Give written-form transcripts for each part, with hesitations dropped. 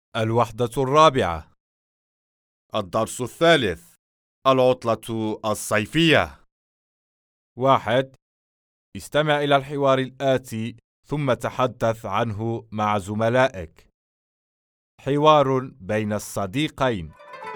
الوحدة الرابعة. الدرس الثالث. العطلة الصيفية. 1. استمع إلى الحوار الآتي ثم تحدث عنه مع زملائك. حوار بين الصديقين.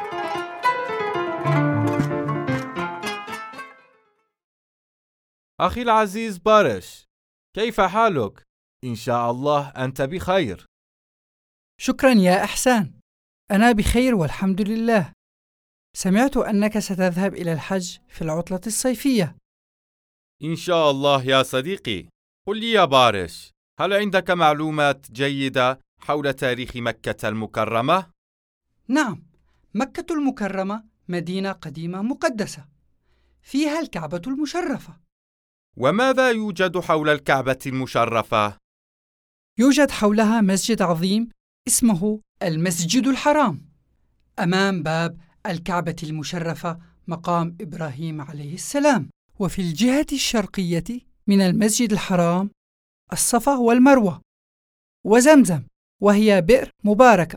أخي العزيز بارش، كيف حالك؟ إن شاء الله أنت بخير. شكرا يا إحسان، أنا بخير والحمد لله. سمعت أنك ستذهب إلى الحج في العطلة الصيفية. إن شاء الله يا صديقي. قل لي يا بارش، هل عندك معلومات جيدة حول تاريخ مكة المكرمة؟ نعم، مكة المكرمة مدينة قديمة مقدسة، فيها الكعبة المشرفة. وماذا يوجد حول الكعبة المشرفة؟ يوجد حولها مسجد عظيم اسمه المسجد الحرام. أمام باب الكعبة المشرفة مقام إبراهيم عليه السلام، وفي الجهة الشرقية من المسجد الحرام الصفا والمروة وزمزم، وهي بئر مباركة.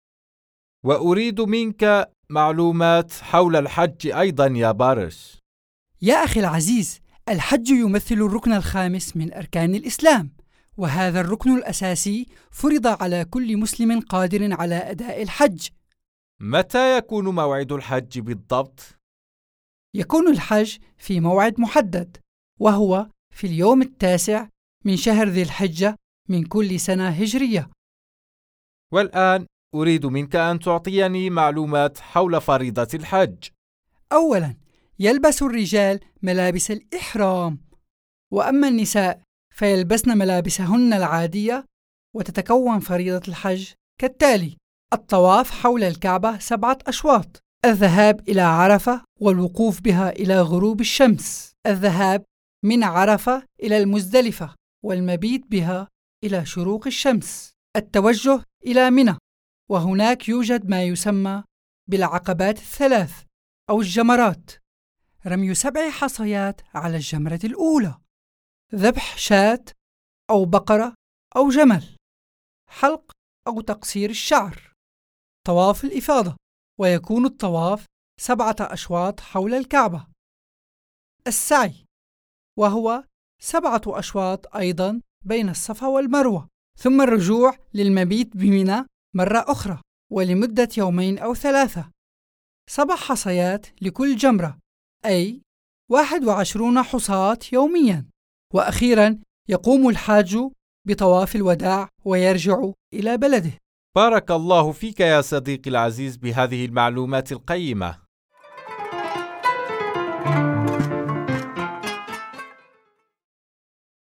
وأريد منك معلومات حول الحج أيضا يا بارش. يا أخي العزيز، الحج يمثل الركن الخامس من أركان الإسلام، وهذا الركن الأساسي فرض على كل مسلم قادر على أداء الحج. متى يكون موعد الحج بالضبط؟ يكون الحج في موعد محدد، وهو في اليوم 9 من شهر ذي الحجة من كل سنة هجرية. والآن أريد منك أن تعطيني معلومات حول فريضة الحج. أولاً، يلبس الرجال ملابس الإحرام، وأما النساء فيلبسن ملابسهن العادية. وتتكون فريضة الحج كالتالي: الطواف حول الكعبة 7 أشواط، الذهاب إلى عرفة والوقوف بها إلى غروب الشمس، الذهاب من عرفة إلى المزدلفة والمبيت بها إلى شروق الشمس، التوجه إلى منى، وهناك يوجد ما يسمى بالعقبات 3 أو الجمرات، رمي 7 حصيات على الجمرة الأولى، ذبح شاة أو بقرة أو جمل، حلق أو تقصير الشعر، طواف الإفاضة، ويكون الطواف 7 أشواط حول الكعبة، السعي، وهو 7 أشواط أيضا بين الصفا والمروة، ثم الرجوع للمبيت بمنى مرة أخرى ولمدة 2 أو 3، 7 حصيات لكل جمرة، أي 21 حصاة يوميا. وأخيرا يقوم الحاج بطواف الوداع ويرجع إلى بلده. بارك الله فيك يا صديقي العزيز بهذه المعلومات القيمة.